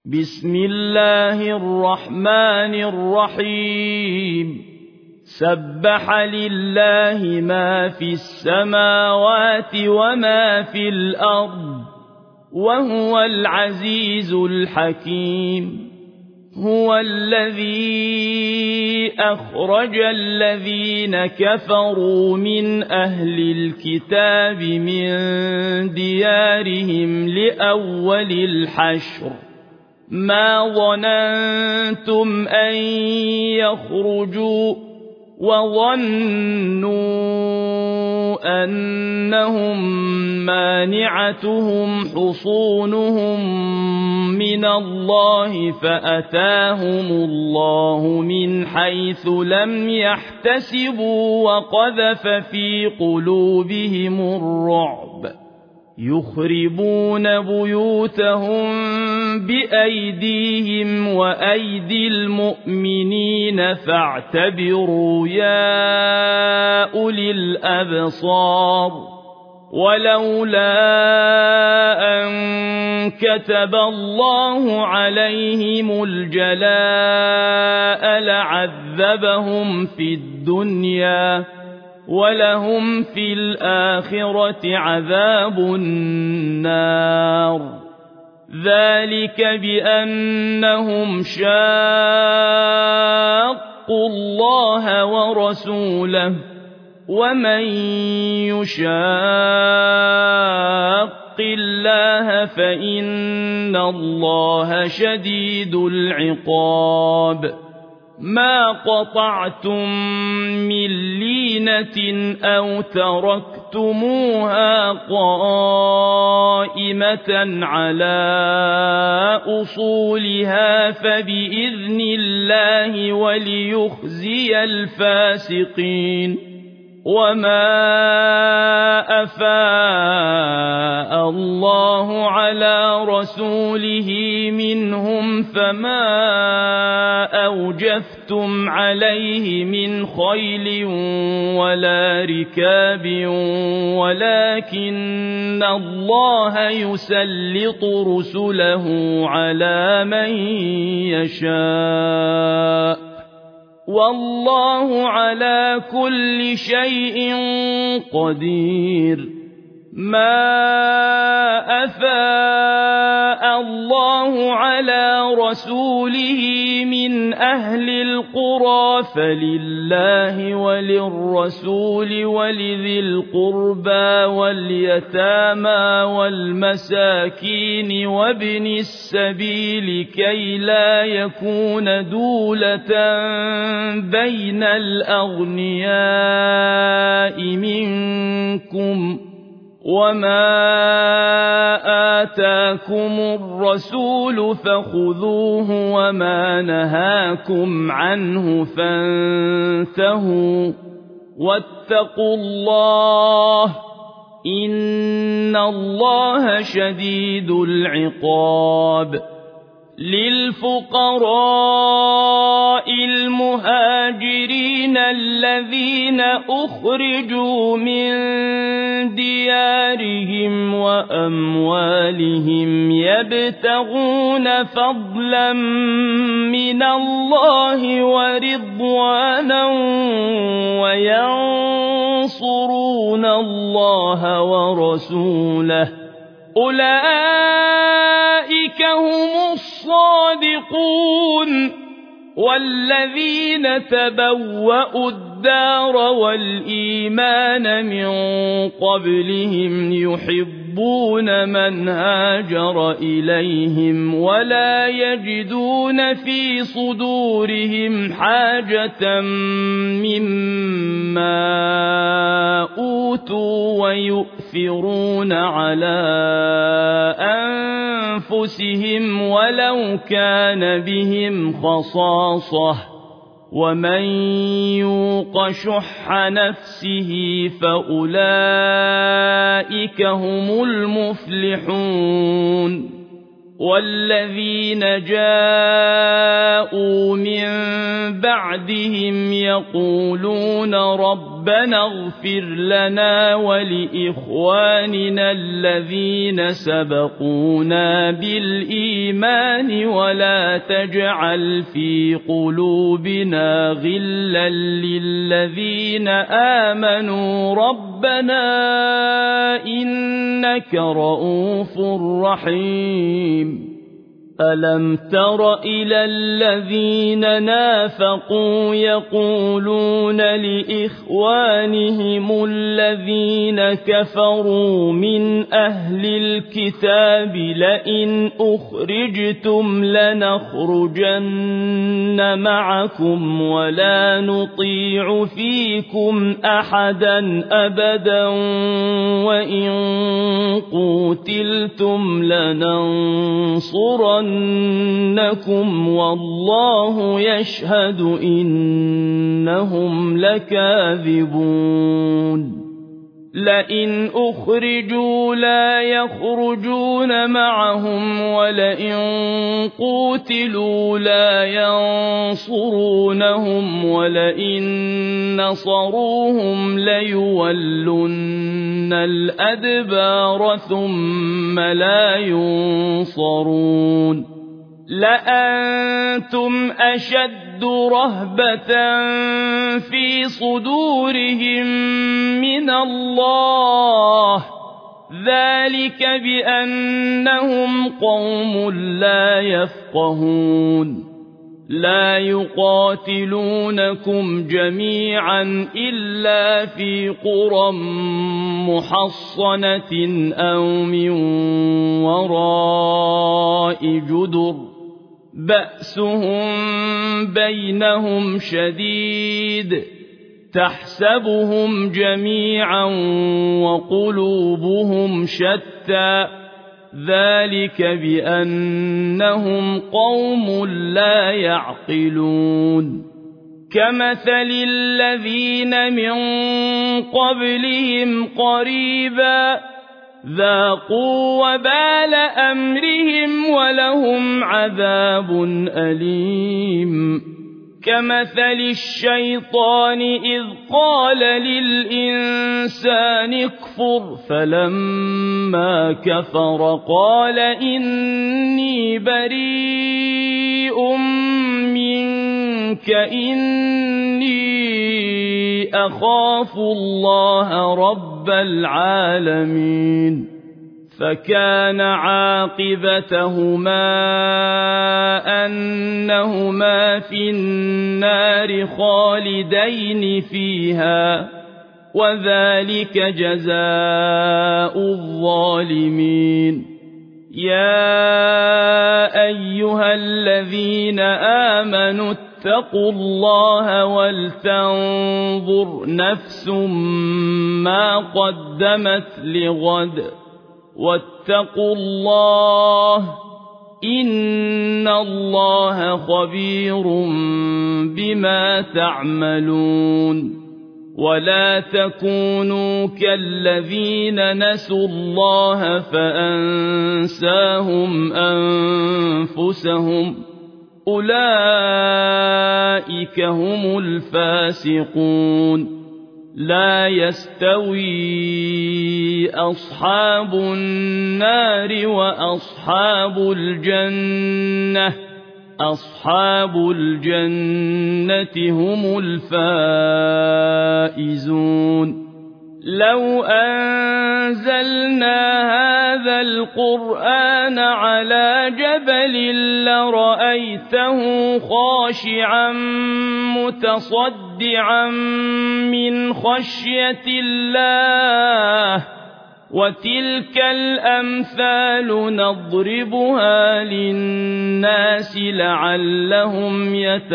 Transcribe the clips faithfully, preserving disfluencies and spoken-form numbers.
بسم الله الرحمن الرحيم سبح لله ما في السماوات وما في الأرض وهو العزيز الحكيم هو الذي أخرج الذين كفروا من أهل الكتاب من ديارهم لأول الحشر ما ظننتم أن يخرجوا وظنوا أنهم مانعتهم حصونهم من الله فأتاهم الله من حيث لم يحتسبوا وقذف في قلوبهم الرعب يخربون بيوتهم بأيديهم وأيدي المؤمنين فاعتبروا يا أولي الأبصار ولولا أن كتب الله عليهم الجلاء لعذبهم في الدنيا ولهم في الآخرة عذاب النار ذلك بأنهم شاقوا الله ورسوله ومن يشاق الله فإن الله شديد العقاب ما قطعتم من لينة أو تركتموها قائمة على أصولها فبإذن الله وليخزي الفاسقين وما أفاء الله على رسوله منهم فما أوجفتم عليه من خيل ولا ركاب ولكن الله يسلط رسله على من يشاء والله على كل شيء قدير ما أفاء الله على رسوله من أهل القرى فلله وللرسول ولذي القربى واليتامى والمساكين وابن السبيل كي لا يكون دولة بين الأغنياء منكم وما آتاكم الرسول فخذوه وما نهاكم عنه فانتهوا واتقوا الله إن الله شديد العقاب للفقراء المهاجرين الذين أخرجوا من ديارهم وأموالهم يبتغون فضلا من الله ورضوانا وينصرون الله ورسوله أولئك هم الصادقون والذين تبوأوا الدار والإيمان من قبلهم يحبون من هاجر إليهم ولا يجدون في صدورهم حاجة مما أوتوا ويؤثرون على أنفسهم ولو كان بهم خصاصة ومن يوق شح نفسه فأولئك هم المفلحون والذين جاءوا من بعدهم يقولون رب ربنا اغفر لنا ولإخواننا الذين سبقونا بالإيمان ولا تجعل في قلوبنا غلا للذين آمنوا ربنا إنك رؤوف رحيم ألم تر إلى الذين نافقوا يقولون لإخوانهم الذين كفروا من أهل الكتاب لئن أخرجتم لنخرجن معكم ولا نطيع فيكم أحدا أبدا وإن قوتلتم لننصرن نكم والله يشهد إنهم لكاذبون لئن أخرجوا لا يخرجون معهم ولئن قوتلوا لا ينصرونهم ولئن نصروهم ليولن الأدبار ثم لا ينصرون لأنتم أشد رهبة في صدورهم من الله ذلك بأنهم قوم لا يفقهون لا يقاتلونكم جميعا إلا في قرى محصنة أو من وراء جدر بأسهم بينهم شديد تحسبهم جميعا وقلوبهم شتى ذلك بأنهم قوم لا يعقلون كمثل الذين من قبلهم قريبا ذاقوا وبال أمرهم ولهم عذاب أليم كمثل الشيطان إذ قال للإنسان اكفر فلما كفر قال إني بريء منك إني أخاف الله رب العالمين فكان عاقبتهما أنهما في النار خالدين فيها وذلك جزاء الظالمين يا أيها الذين آمنوا اتقوا الله ولتنظر نفس ما قدمت لغد واتقوا الله إن الله خبير بما تعملون ولا تكونوا كالذين نسوا الله فأنساهم أنفسهم أولئك هم الفاسقون لا يستوي أصحاب النار وأصحاب الجنة أصحاب الجنة هم الفائزون لو أنزلنا هذا القرآن على جبل لرأيته خاشعا متصدعا من خشية الله وتلك الأمثال نضربها للناس لعلهم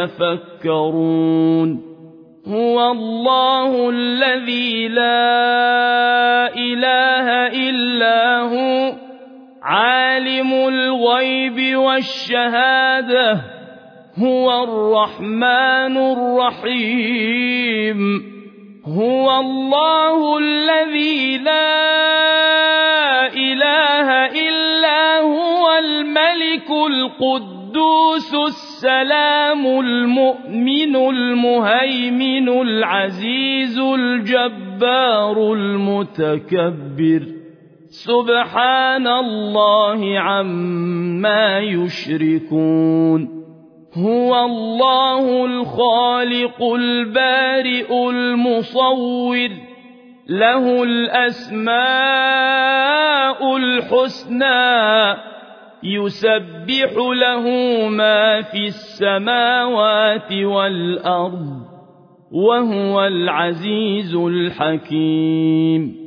يتفكرون هو الله الذي لا إله إلا هو عالم الغيب والشهادة هو الرحمن الرحيم هو الله الذي لا إله إلا هو الملك القدوس السلام المؤمن المهيمن العزيز الجبار المتكبر سبحان الله عما يشركون هو الله الخالق البارئ المصور له الأسماء الحسنى يسبح له ما في السماوات والأرض وهو العزيز الحكيم